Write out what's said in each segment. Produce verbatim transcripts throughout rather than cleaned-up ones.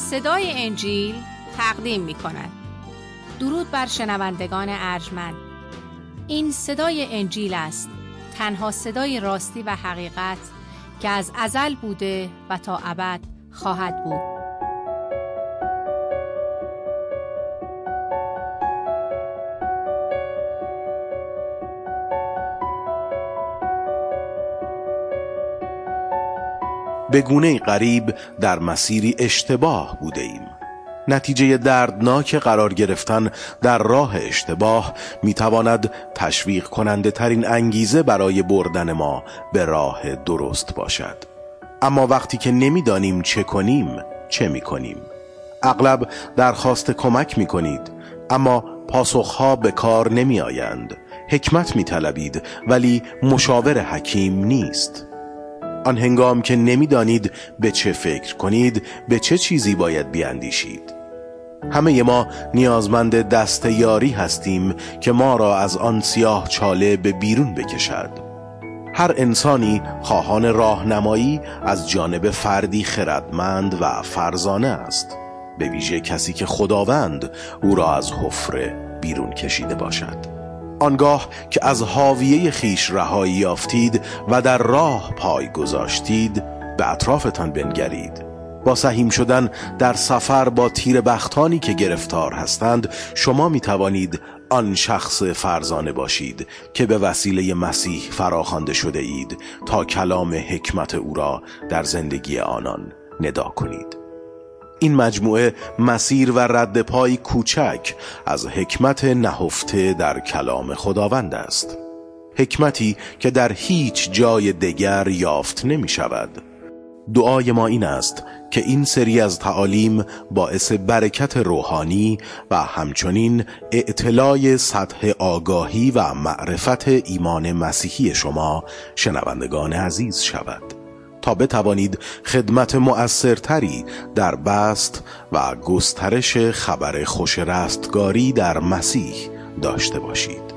صدای انجیل تقدیم می کند. درود بر شنوندگان ارجمند. این صدای انجیل است، تنها صدای راستی و حقیقت که از ازل بوده و تا ابد خواهد بود. به گونه‌ای غریب در مسیری اشتباه بوده ایم. نتیجه دردناک قرار گرفتن در راه اشتباه میتواند تشویق کننده ترین انگیزه برای بردن ما به راه درست باشد. اما وقتی که نمیدانیم چه کنیم، چه میکنیم؟ اغلب درخواست کمک میکنید، اما پاسخها به کار نمی آیند. حکمت میطلبید، ولی مشاور حکیم نیست. آن هنگام که نمیدانید به چه فکر کنید، به چه چیزی باید بیاندیشید. همه ما نیازمند دست یاری هستیم که ما را از آن سیاه چاله به بیرون بکشد. هر انسانی خواهان راهنمایی از جانب فردی خردمند و فرزانه است، به ویژه کسی که خداوند او را از حفره بیرون کشیده باشد. آنگاه که از حاویه خیش رهایی یافتید و در راه پای گذاشتید، به اطرافتان بنگرید. با سهیم شدن در سفر با تیر بختانی که گرفتار هستند، شما می توانید آن شخص فرزانه باشید که به وسیله مسیح فراخوانده شده اید تا کلام حکمت او را در زندگی آنان ندا کنید. این مجموعه مسیر و رد پای کوچک از حکمت نهفته در کلام خداوند است. حکمتی که در هیچ جای دیگر یافت نمی شود. دعای ما این است که این سری از تعالیم باعث برکت روحانی و همچنین اطلاع سطح آگاهی و معرفت ایمان مسیحی شما شنوندگان عزیز شود، تا بتوانید خدمت مؤثرتری در بسط و گسترش خبر خوش رستگاری در مسیح داشته باشید.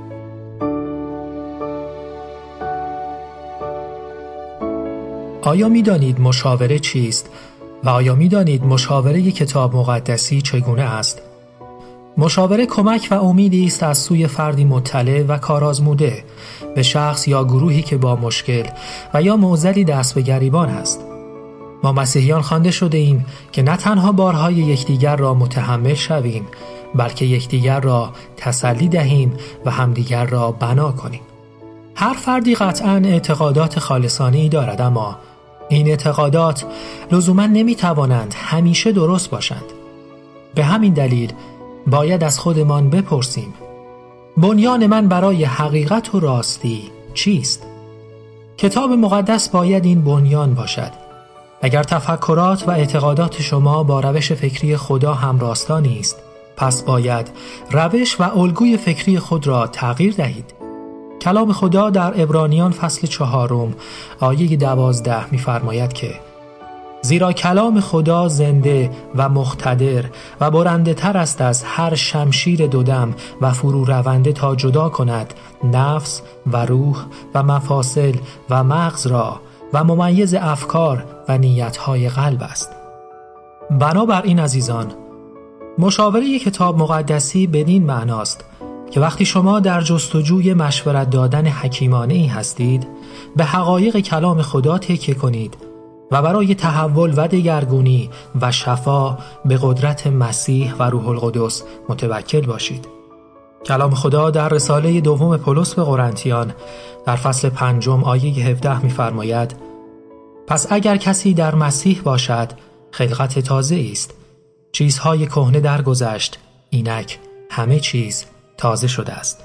آیا می دانید مشاوره چیست و آیا می دانید مشاوره کتاب مقدسی چگونه است؟ مشاوره کمک و امیدی است از سوی فردی مطلع و کارآزموده به شخص یا گروهی که با مشکل و یا معضلی دست به گریبان است. ما مسیحیان خوانده شده ایم که نه تنها بارهای یکدیگر را متحمل شویم، بلکه یکدیگر را تسلی دهیم و همدیگر را بنا کنیم. هر فردی قطعاً اعتقادات خالصانه‌ای دارد، اما این اعتقادات لزوماً نمی‌توانند همیشه درست باشند. به همین دلیل باید از خودمان بپرسیم: بنیان من برای حقیقت و راستی چیست؟ کتاب مقدس باید این بنیان باشد. اگر تفکرات و اعتقادات شما با روش فکری خدا همراستا نیست، پس باید روش و الگوی فکری خود را تغییر دهید. کلام خدا در عبرانیان فصل چهارم آیه دوازده می‌فرماید که زیرا کلام خدا زنده و مقتدر و برنده تر است از هر شمشیر دودم و فرو رونده تا جدا کند نفس و روح و مفاصل و مغز را و ممیز افکار و نیت‌های قلب است. بنابراین عزیزان، مشاوره کتاب مقدسی بدین معناست که وقتی شما در جستجوی مشورت دادن حکیمانه‌ای هستید، به حقایق کلام خدا تکیه کنید و برای تحول و دگرگونی و شفا به قدرت مسیح و روح القدس متوکل باشید. کلام خدا در رساله دوم پولس به قرنتیان در فصل پنجم آیه هفده می‌فرماید: پس اگر کسی در مسیح باشد، خلقت تازه است. چیزهای کهنه درگذشت، اینک همه چیز تازه شده است.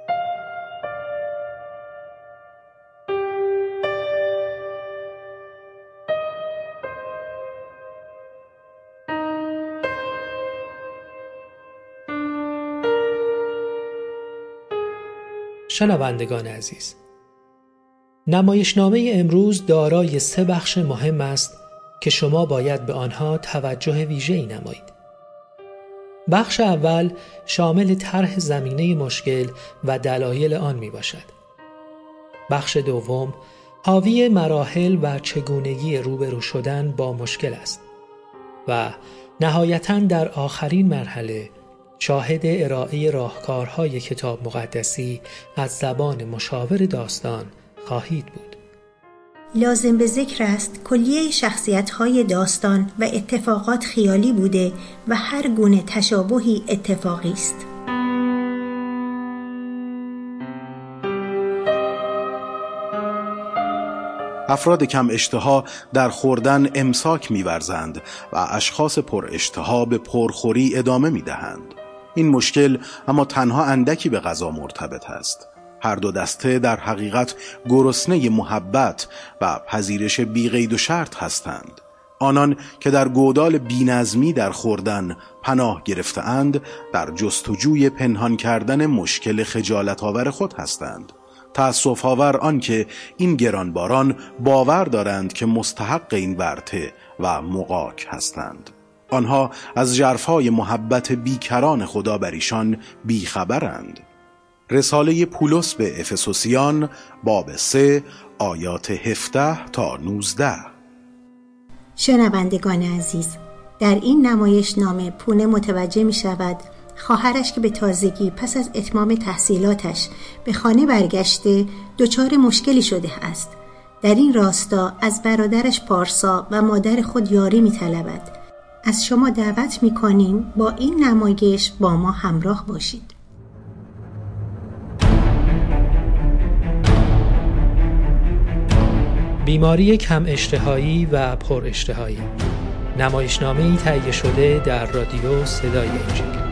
شنوندگان عزیز، نمایشنامه امروز دارای سه بخش مهم است که شما باید به آنها توجه ویژه‌ای نمایید. بخش اول شامل طرح زمینه مشکل و دلایل آن می باشد. بخش دوم حاوی مراحل و چگونگی روبرو شدن با مشکل است. و نهایتاً در آخرین مرحله شاهد ارائه راهکارهای کتاب مقدسی از زبان مشاور داستان خواهید بود. لازم به ذکر است کلیه شخصیت‌های داستان و اتفاقات خیالی بوده و هر گونه تشابهی اتفاقی است. افراد کم اشتها در خوردن امساک می‌ورزند و اشخاص پر اشتها به پرخوری ادامه می‌دهند. این مشکل اما تنها اندکی به غذا مرتبط است. هر دو دسته در حقیقت گرسنه محبت و پذیرش بی قید و شرط هستند. آنان که در گودال بی‌نظمی در خوردن پناه گرفته‌اند در جستجوی پنهان کردن مشکل خجالت‌آور خود هستند. تأسف آور آن که این گرانباران باور دارند که مستحق این ورطه و مغاک هستند. آنها از ژرفای محبت بیکران خدا بر ایشان بیخبرند. رساله پولس به افسوسیان باب سه آیات هفده تا نوزده. شنوندگان عزیز، در این نمایش نامه پونه متوجه می شود خواهرش که به تازگی پس از اتمام تحصیلاتش به خانه برگشته دچار مشکلی شده است. در این راستا از برادرش پارسا و مادر خود یاری می طلبد. از شما دعوت می کنیم با این نمایش با ما همراه باشید. بیماری کم اشتهایی و پر اشتهایی، نمایشنامه‌ای تهیه شده در رادیو صدای انجیل.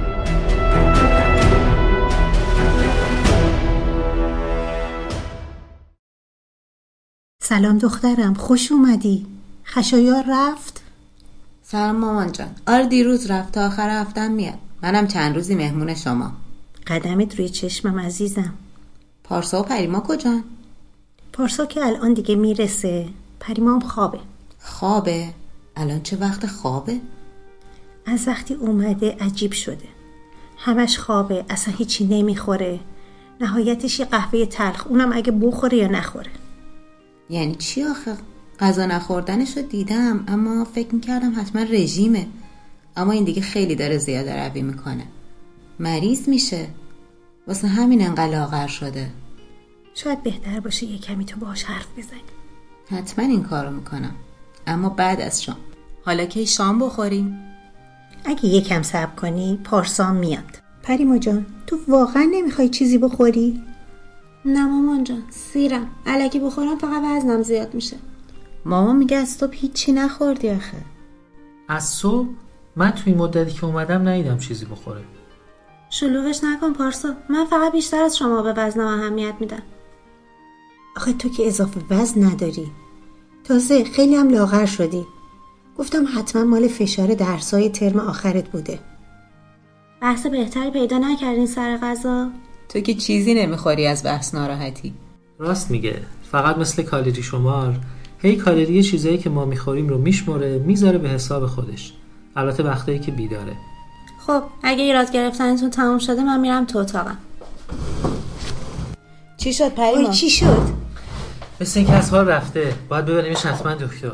سلام دخترم، خوش اومدی. خشایار رفت؟ سلام مامان جان. آره دیروز رفت، تا آخر هفتم میاد. منم چند روزی مهمون شما. قدمت روی چشمم عزیزم. پارسا و پریما کجان؟ پارسا که الان دیگه میرسه، پریما هم خوابه. خوابه؟ الان چه وقت خوابه؟ از وقتی اومده عجیب شده، همش خوابه، اصلا هیچی نمیخوره. نهایتش یه قهوه تلخ، اونم اگه بخوره یا نخوره. یعنی چی آخه؟ غذا نخوردنش رو دیدم اما فکر میکردم حتما رژیمه. اما این دیگه خیلی داره زیاده روی میکنه. مریض میشه، واسه همین انقدر لاغر شده. شاید بهتر باشه یه کمی تو باهاش حرف بزنی. حتما این کارو میکنم، اما بعد از شام. حالا که شام بخوریم؟ اگه یکم صبر کنی پارسا میاد. پریما جان، تو واقعا نمیخوای چیزی بخوری؟ نه مامان جان، سیرم. الکی بخورم فقط وزنم زیاد میشه. مامان میگه از صبح هیچی نخوردی آخه. از صبح؟ من توی مدتی که اومدم ندیدم چیزی بخوره. شلوغش نکن پارسا، من فقط بیشتر از شما به وزنم اهمیت میدم. آخه تو که اضافه وزن نداری، تازه خیلی هم لاغر شدی. گفتم حتما مال فشار درسای ترم آخرت بوده. بحث بهتری پیدا نکردین سر غذا؟ تو که چیزی نمیخوری از بحث ناراحتی. راست میگه، فقط مثل کالری شمار هی کالری چیزایی که ما میخوریم رو میشمره میذاره به حساب خودش، البته وقتایی که بیداره. خب اگه ایراد گرفتنتون تموم شده من میرم تو اتاقم. چی شد پریما؟ چی شد؟ مثل اینکه از حال رفته، باید ببریمش حتما دکتر.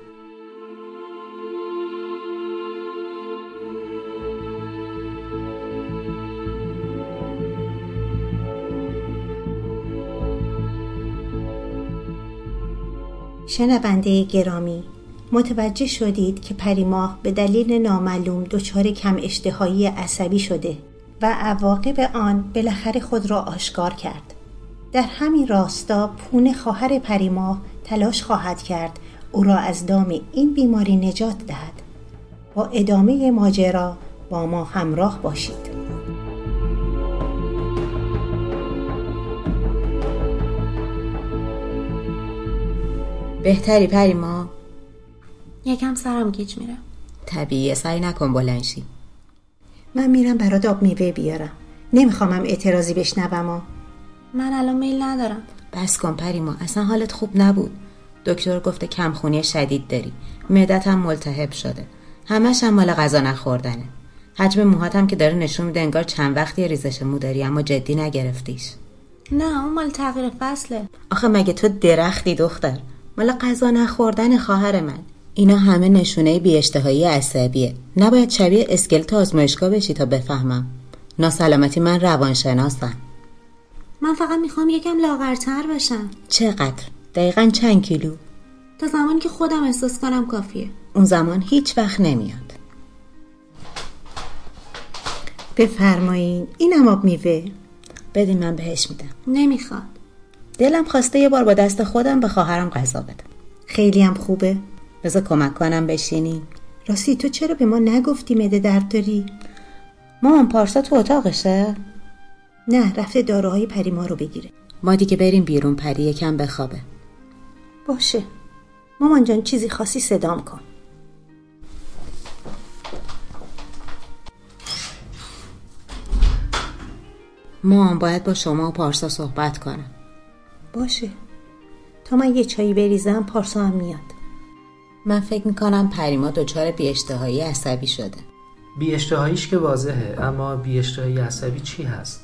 شنونده گرامی، متوجه شدید که پریماه به دلیل نامعلوم دچار کم اشتهایی عصبی شده و عواقب آن بالاخره خود را آشکار کرد. در همین راستا پونه خواهر پریماه تلاش خواهد کرد او را از دام این بیماری نجات دهد. با ادامه ماجرا با ما همراه باشید. بهتری پریما؟ یکم سرم گیج میره. طبیعیه، سعی نکن بلنشی. من میرم برات آب میوه بیارم. نمیخوامم اعتراضی بشنوم. من الان میل ندارم. بس کن پریما، اصلا حالت خوب نبود. دکتر گفته کمخونی شدید داری، معدت هم ملتهب شده، همش هم مال غذا نخوردنه. حجم موهاتم که داره نشون میده انگار چند وقتی ریزش مو داری اما جدی نگرفتیش. نه اون مال تغییر فصله. آخه مگه تو درختی دختر؟ مال غذا نخوردن خواهر من. اینا همه نشونه بی‌اشتهایی عصبیه. نباید شبیه اسکلت آزمایشگاه بشی تا بفهمم. ناسلامتی من روانشناسم. من فقط میخوام یکم لاغرتر بشم. چقدر؟ دقیقاً چند کیلو؟ تا زمانی که خودم احساس کنم کافیه. اون زمان هیچ وقت نمیاد. بفرمایین، اینم آب میوه. بدین من بهش میدم. نمیخواد. دلم خواسته یه بار با دست خودم به خواهرم غذا بدم. خیلی هم خوبه. بذار کمک کنم بشینی. راستی تو چرا به ما نگفتی معده درد داری؟ مامان پارسا تو اتاقشه؟ نه، رفته داروهای پریما رو بگیره. ما دیگه بریم بیرون، پری یکم بخوابه. باشه مامان جان، چیزی خاصی صدام کن. مامان باید با شما و پارسا صحبت کنم. باشه، تا من یه چایی بریزم پارسا هم میاد. من فکر میکنم پریما دچار بی‌اشتهایی عصبی شده. بی‌اشتهاییش که واضحه، اما بی‌اشتهایی عصبی چی هست؟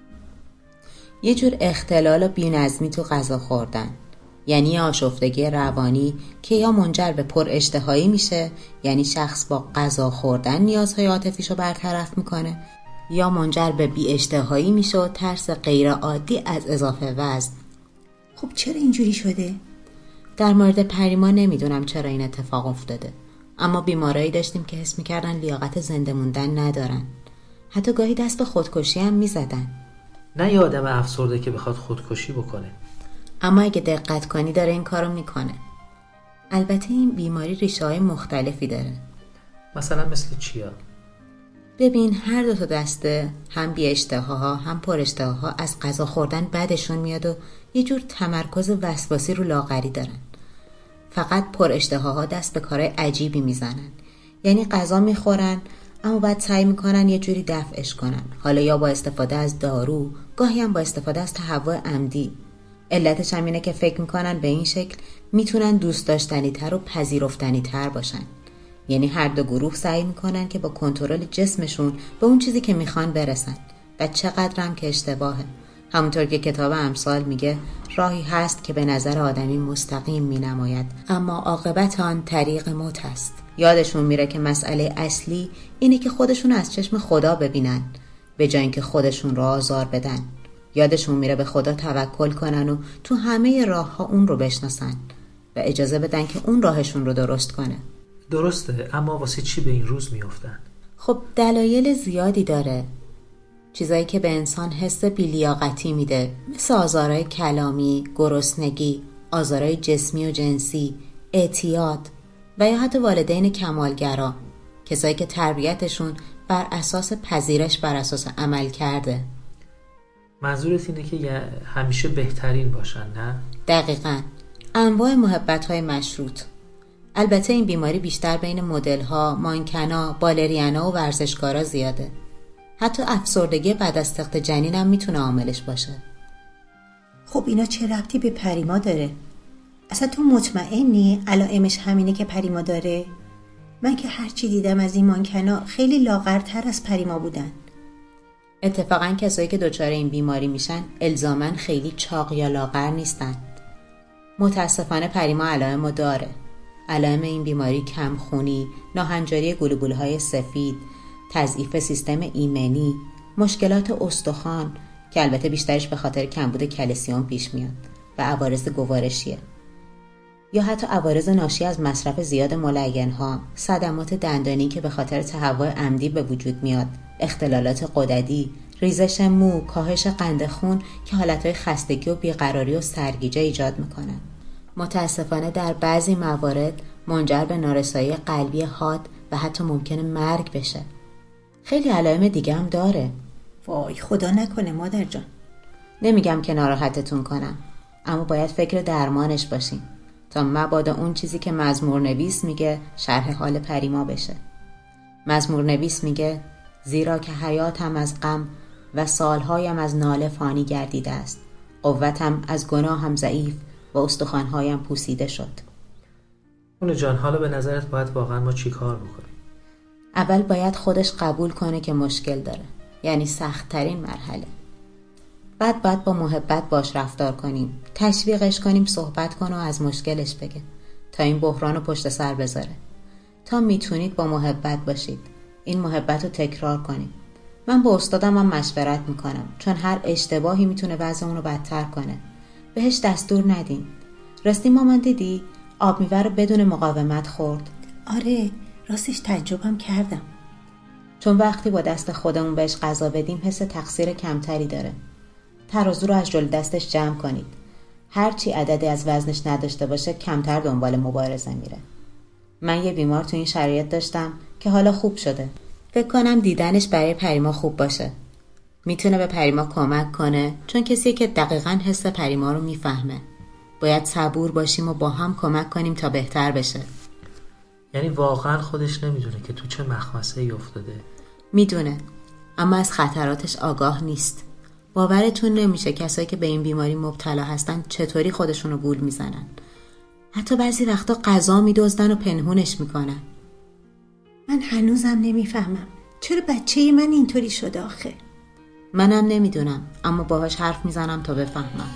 یه جور اختلال و بی‌نظمی تو غذا خوردن، یعنی آشفتگی روانی که یا منجر به پر اشتهایی میشه، یعنی شخص با غذا خوردن نیازهای عاطفیشو برطرف میکنه، یا منجر به بی‌اشتهایی میشه و ترس غیر عادی از اضافه وزن. خب چرا اینجوری شده؟ در مورد پریما نمیدونم چرا این اتفاق افتاده، اما بیمارایی داشتیم که حس میکردن لیاقت زنده موندن ندارن. حتی گاهی دست به خودکشی هم میزدن. نه یه آدم افسرده که بخواد خودکشی بکنه، اما اگه دقت کنی داره این کارو میکنه. البته این بیماری ریشه‌های مختلفی داره. مثلا مثل چیا؟ ببین، هر دو تا دسته، هم بی اشتهاها هم پر اشتهاها، از غذا خوردن بدشون میاد و یه جور تمرکز وسواسی رو لاغری دارن. فقط پر اشتهاها دست به کارهای عجیبی میزنن، یعنی غذا میخورن اما بعد سعی میکنن یه جوری دفعش کنن، حالا یا با استفاده از دارو، گاهی هم با استفاده از تهوع عمدی. علتش هم اینه که فکر میکنن به این شکل میتونن دوست داشتنی تر و پذیرفتنی تر باشن. یعنی هر دو گروه سعی میکنن که با کنترل جسمشون به اون چیزی که میخوان برسن و چقدر هم که اشتباهه. همونطور که کتاب امثال میگه راهی هست که به نظر آدمی مستقیم مینماید، اما عاقبت آن طریق موت است. یادشون میره که مسئله اصلی اینه که خودشون از چشم خدا ببینن به جای اینکه خودشون رو آزار بدن. یادشون میره به خدا توکل کنن و تو همه راه ها اون رو بشناسن و اجازه بدن که اون راهشون رو درست کنه. درسته، اما واسه چی به این روز میافتن؟ خب دلایل زیادی داره. چیزایی که به انسان حس بی‌لیاقتی میده، مثل آزارهای کلامی، گرسنگی، آزارهای جسمی و جنسی، اعتیاد و یا حتی والدین کمالگرا، کسایی که تربیتشون بر اساس پذیرش بر اساس عمل کرده. منظورت اینه که همیشه بهترین باشن، نه؟ دقیقاً. انواع محبت‌های مشروط. البته این بیماری بیشتر بین مدل‌ها، مانکنا، بالریانا و ورزشکارا زیاده. حتی افسردگی بعد از سقط جنین هم میتونه عاملش باشه. خب اینا چه ربطی به پریما داره؟ اصلا تو مطمئنی علائمش همینه که پریما داره؟ من که هرچی دیدم از این مانکنا خیلی لاغرتر از پریما بودن. اتفاقا کسایی که دچار این بیماری میشن الزاماً خیلی چاق یا لاغر نیستن. متاسفانه پریما علائمو داره. علائم این بیماری کمخونی، ناهنجاری گلوبولهای سفید، تضعیف سیستم ایمنی، مشکلات استخوان که البته بیشترش به خاطر کمبود کلسیم پیش میاد و عوارض گوارشیه، یا حتی عوارض ناشی از مصرف زیاد ملین‌ها، صدمات دندانی که به خاطر تهوع عمدی به وجود میاد، اختلالات غددی، ریزش مو، کاهش قند خون که حالتهای خستگی و بیقراری و سرگیجه ایجاد میکنن. متاسفانه در بعضی موارد منجر به نارسایی قلبی حاد و حتی ممکنه مرگ بشه. خیلی علائم دیگه هم داره. وای خدا نکنه مادر جان. نمیگم که ناراحتتون کنم، اما باید فکر درمانش باشیم تا مبادا اون چیزی که مزمور نویس میگه شرح حال پریما بشه. مزمور نویس میگه زیرا که حیاتم از غم و سالهایم از ناله فانی گردیده است، قوتم از گناهم ضعیف و استخوانهایم پوسیده شد. اونو جان، حالا به نظرت باید واقعا ما چی کار بکنیم؟ اول باید خودش قبول کنه که مشکل داره، یعنی سخت ترین مرحله. بعد باید با محبت باش رفتار کنیم، تشویقش کنیم صحبت کنه و از مشکلش بگه تا این بحران رو پشت سر بذاره. تا میتونید با محبت باشید. این محبت رو تکرار کنید. من با استادم هم مشورت میکنم، چون هر اشتباهی میتونه وضع اون رو بدتر کنه. بهش دستور ندین. راستی مامان دیدی آب میوه رو بدون مقاومت خورد؟ آره، راستش تعجبم کردم. چون وقتی با دست خودمون بهش غذا بدیم حس تقصیر کمتری داره. ترازو رو از جلوی دستش جمع کنید. هرچی عددی از وزنش نداشته باشه کمتر دنبال مبارزه میره. من یه بیمار تو این شرایط داشتم که حالا خوب شده. فکر کنم دیدنش برای پریما خوب باشه. میتونه به پریما کمک کنه، چون کسی که دقیقاً حس پریما رو میفهمه. باید صبور باشیم و با هم کمک کنیم تا بهتر بشه. یعنی واقعاً خودش نمیدونه که تو چه مخمسه‌ای افتاده؟ میدونه، اما از خطراتش آگاه نیست. باورتون نمیشه کسایی که به این بیماری مبتلا هستن چطوری خودشونو گول میزنن. حتی بعضی وقتا غذا میدزدن و پنهونش میکنن. من هنوزم نمیفهمم چرا بچه من اینطوری شده آخه. منم نمیدونم، اما باهاش حرف میزنم تا بفهمم.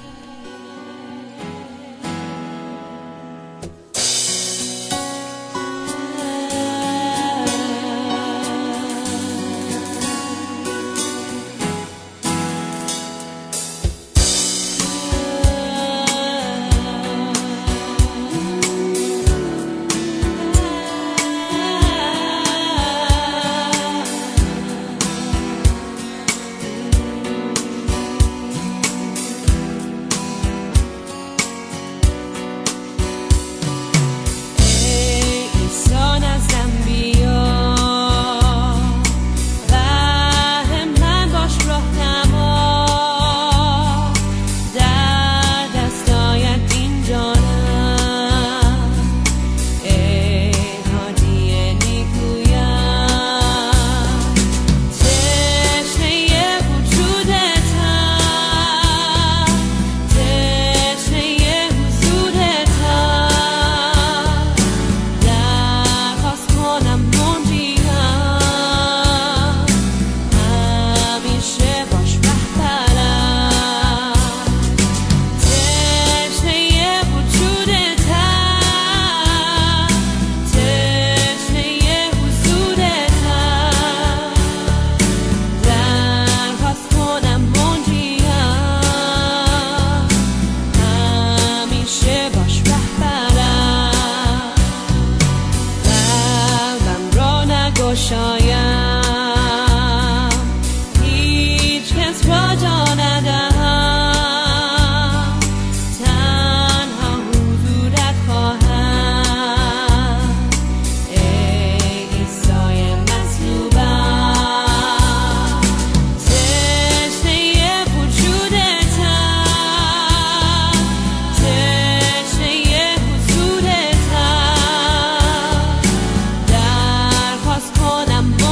درخواست کنم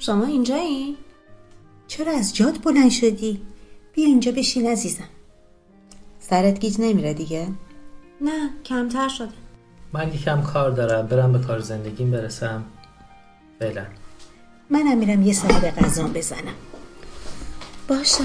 شما اینجایی؟ چرا از جات بلند شدی؟ بیا اینجا بشین عزیزم. سرت گیج نمیره دیگه؟ نه، کمتر شده. من یکم کار دارم، برم به کار زندگیم برسم. فعلا. منم میرم یه سر به غذام بزنم. باشه.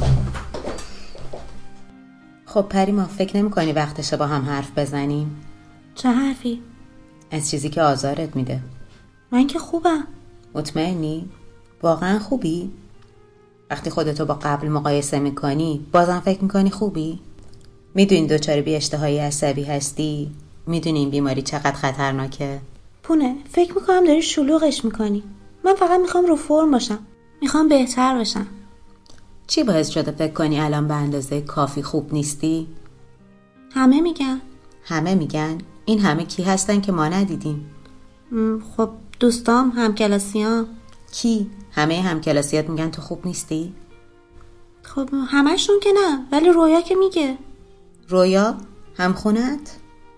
خب پریما، فکر نمی کنی وقتشه با هم حرف بزنیم؟ چه حرفی؟ از چیزی که آزارت میده. من که خوبم. مطمئنی؟ واقعا خوبی؟ وقتی خودتو با قبل مقایسه میکنی بازم فکر میکنی خوبی؟ میدونی دچار بی اشتهایی عصبی هستی؟ میدونی این بیماری چقدر خطرناکه؟ پونه، فکر میکنم داری شلوغش میکنی. من فقط میخوام رو فرم باشم. میخوام بهتر باشم. چی باعث شده فکر کنی الان به اندازه کافی خوب نیستی؟ همه میگن. همه میگن؟ این همه کی هستن که ما ندیدیم؟ خب دوستام، همکلاسیام. کی؟ همه همکلاسیات میگن تو خوب نیستی؟ خب همشون که نه، ولی رویا که میگه. رویا؟ همخونت؟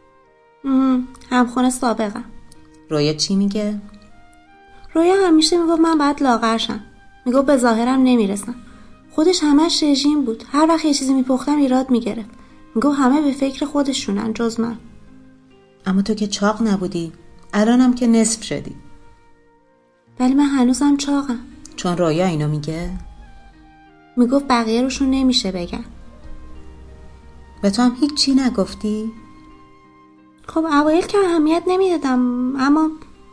همخونه سابقم. رویا چی میگه؟ رویا همیشه میگه من باید لاغر شم. میگه به ظاهرم نمیرسم. خودش همش رژیم بود. هر وقت یه چیزی میپختم ایراد میگرفت. میگه همه به فکر خودشونن جز من. اما تو که چاق نبودی. الانم که نصف شدی. ولی من هنوزم چاقم. چون رویا اینو میگه؟ میگفت بقیه روشون نمیشه بگن. به تو هم هیچی نگفتی؟ خب اوایل که اهمیت نمیدادم، اما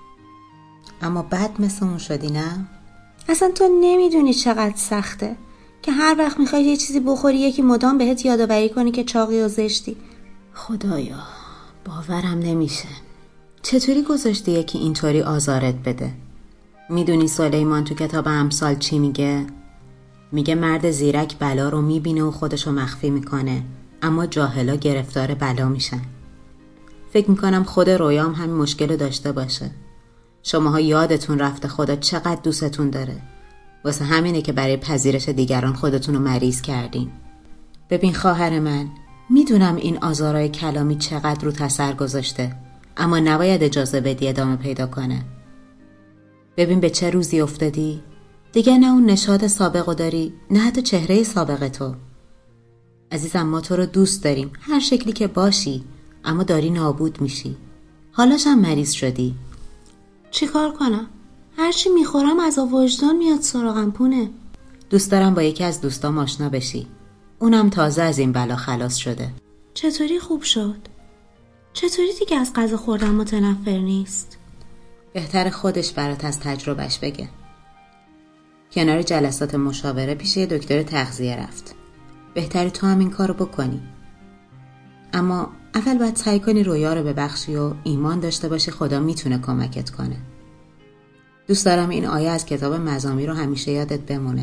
اما بعد مثل اون شدی نه؟ اصلا تو نمیدونی چقدر سخته که هر وقت میخوای یه چیزی بخوری یکی مدام بهت یادآوری کنی که چاقی و زشتی. خدایا باورم نمیشه. چطوری گذاشتی یکی اینطوری آزارت بده؟ میدونی سلیمان تو کتاب امثال چی میگه؟ میگه مرد زیرک بلا رو میبینه و خودشو مخفی میکنه، اما جاهلا گرفتار بلا میشن. فکر میکنم خود رویام همین مشکل رو داشته باشه. شماها یادتون رفته خدا چقدر دوستتون داره. واسه همینه که برای پذیرش دیگران خودتون رو مریض کردین. ببین خواهر من، میدونم این آزارهای کلامی چقدر رو اثر گذاشته، اما نباید اجازه بدی ادامه پیدا کنه. ببین به چه روزی افتادی؟ دیگه نه اون نشاط سابقو داری، نه حتی چهره سابق تو. عزیزم ما تو رو دوست داریم هر شکلی که باشی، اما داری نابود میشی. حالاش هم مریض شدی. چی کار کنم؟ هرچی میخورم از وجدان میاد سراغم پونه. دوست دارم با یکی از دوستام آشنا بشی. اونم تازه از این بلا خلاص شده. چطوری خوب شد؟ چطوری دیگه از غذا خوردن متنفر نیست؟ بهتر خودش برات از تجربهش بگه. کنار جلسات مشاوره پیش یه دکتر تغذیه رفت. بهتر تو هم این کارو بکنی. اما اول باید سعی کنی رویا رو ببخشی و ایمان داشته باشی خدا میتونه کمکت کنه. دوست دارم این آیه از کتاب مزامیر رو همیشه یادت بمونه.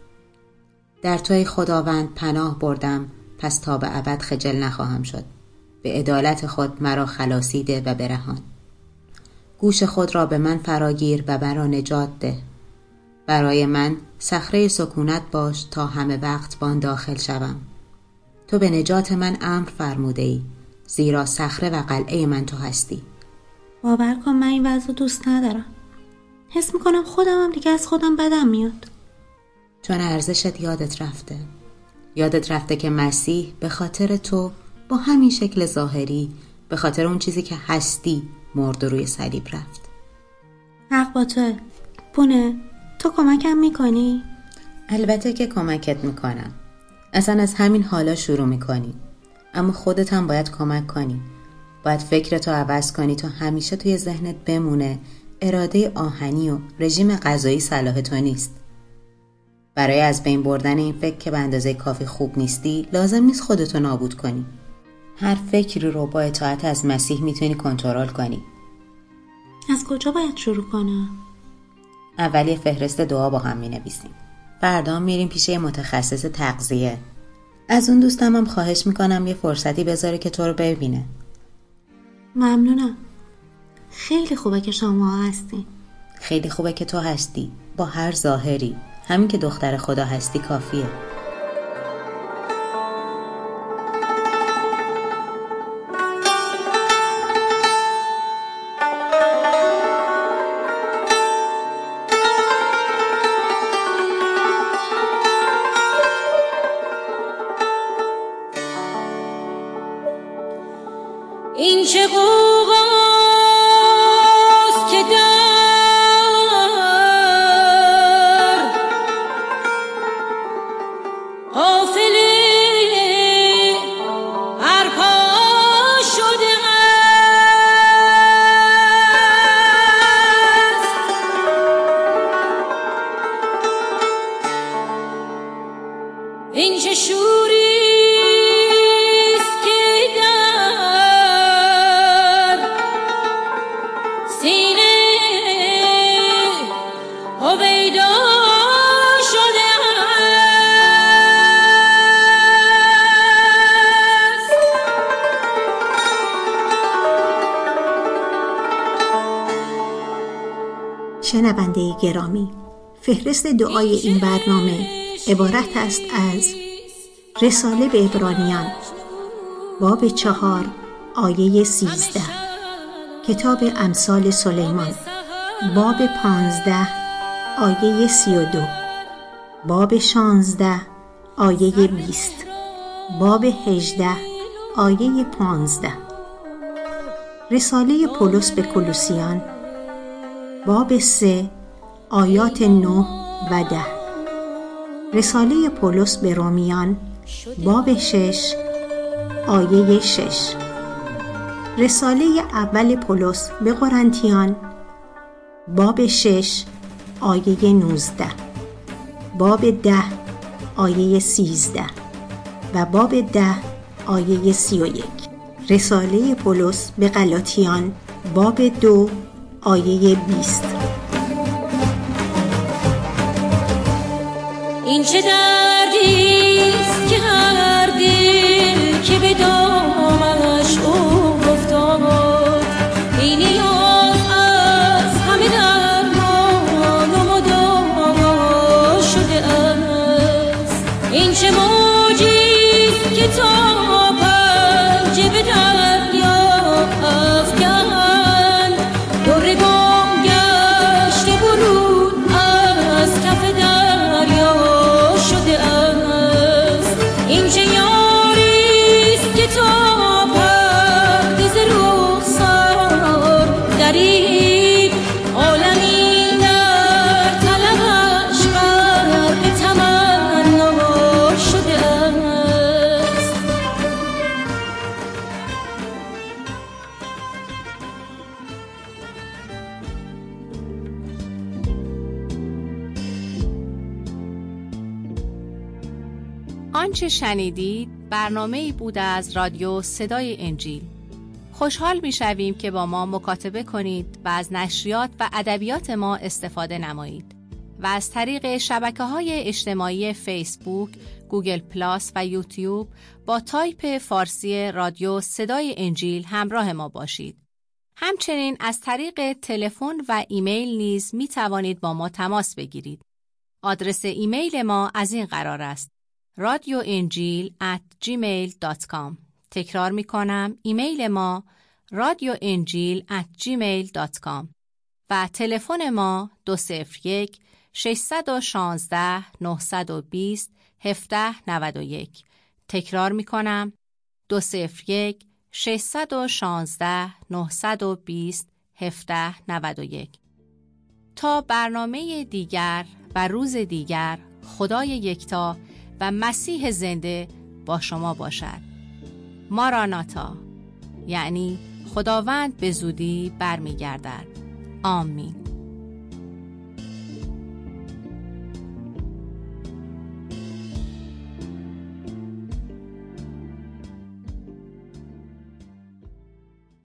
در توی خداوند پناه بردم، پس تا به ابد خجل نخواهم شد. به عدالت خود مرا خلاصی ده و برهان. گوش خود را به من فراگیر و مرا نجات ده. برای من صخره سکونت باش تا همه وقت بان داخل شوم. تو به نجات من امر فرموده ای، زیرا صخره و قلعه من تو هستی. باور کن من این وضع دوست ندارم. حس میکنم خودم هم دیگه از خودم بدم میاد. چون ارزشت یادت رفته. یادت رفته که مسیح به خاطر تو با همین شکل ظاهری، به خاطر اون چیزی که هستی مرد و روی صلیب رفت. حق با توه. پونه تو کمکم میکنی؟ البته که کمکت میکنم. اصلا از همین حالا شروع میکنی. اما خودت هم باید کمک کنی. باید فکرتو عوض کنی تا همیشه توی ذهنت بمونه اراده آهنی و رژیم غذایی صلاح تو نیست. برای از بین بردن این فکر که به اندازه کافی خوب نیستی لازم نیست خودتو نابود کنی. هر فکری رو با اطاعت از مسیح میتونی کنترل کنی. از کجا باید شروع کنم؟ اول یه فهرست دعا با هم مینویسیم. فردا میریم پیش یه متخصص تغذیه. از اون دوستم هم خواهش میکنم یه فرصتی بذاره که تو رو ببینه. ممنونم. خیلی خوبه که شما هستی. خیلی خوبه که تو هستی. با هر ظاهری. همین که دختر خدا هستی کافیه. این چه قوقاست که در قافل ارپا شده است. این چه شوری شنونده گرامی، فهرست دعای این برنامه عبارت است از رساله به عبرانیان باب چهار آیه سیزده، کتاب امثال سلیمان باب پانزده آیه سی و دو، باب شانزده آیه بیست، باب هجده آیه پانزده. رساله پولس به کولوسیان باب سه آیات نه و ده، رساله پولس به رومیان باب شش آیه شش، رساله اول پولس به قرنتیان باب شش آیه نوزده، باب ده آیه سیزده و باب ده آیه سی و یک، رساله پولس به غلاطیان باب دو آیه بیست. این چه دردیست که هر دل که به دامش او افتاد، این نیاز از همه درمان و مداوا شده است. این چه موجیست که تا پنجه به دریا افکند، دور گم گشته برون از کف دریا شده است. این چه یاریست که تا پرده ز رخسار درید، عالمی در طلبش غرق تمنا شده است. آنچه شنیدید برنامه‌ای بود از رادیو صدای انجیل. خوشحال می‌شویم که با ما مکاتبه کنید و از نشریات و ادبیات ما استفاده نمایید و از طریق شبکه‌های اجتماعی فیسبوک، گوگل پلاس و یوتیوب با تایپ فارسی رادیو صدای انجیل همراه ما باشید. همچنین از طریق تلفن و ایمیل نیز می توانید با ما تماس بگیرید. آدرس ایمیل ما از این قرار است: رادیو انجیل ات جیمیل دات کام. تکرار می کنم، ایمیل ما رادیو انجیل ات جیمیل دات کام و تلفن ما دو صفر یک شش یک شش نه دو صفر هفت نه یک. تکرار می کنم، دو صفر یک شش یک شش نه دو صفر هفت نه یک. تا برنامه دیگر و روز دیگر، خدای یکتا و مسیح زنده با شما باشد. ماراناتا، یعنی خداوند به زودی برمیگردد. آمین.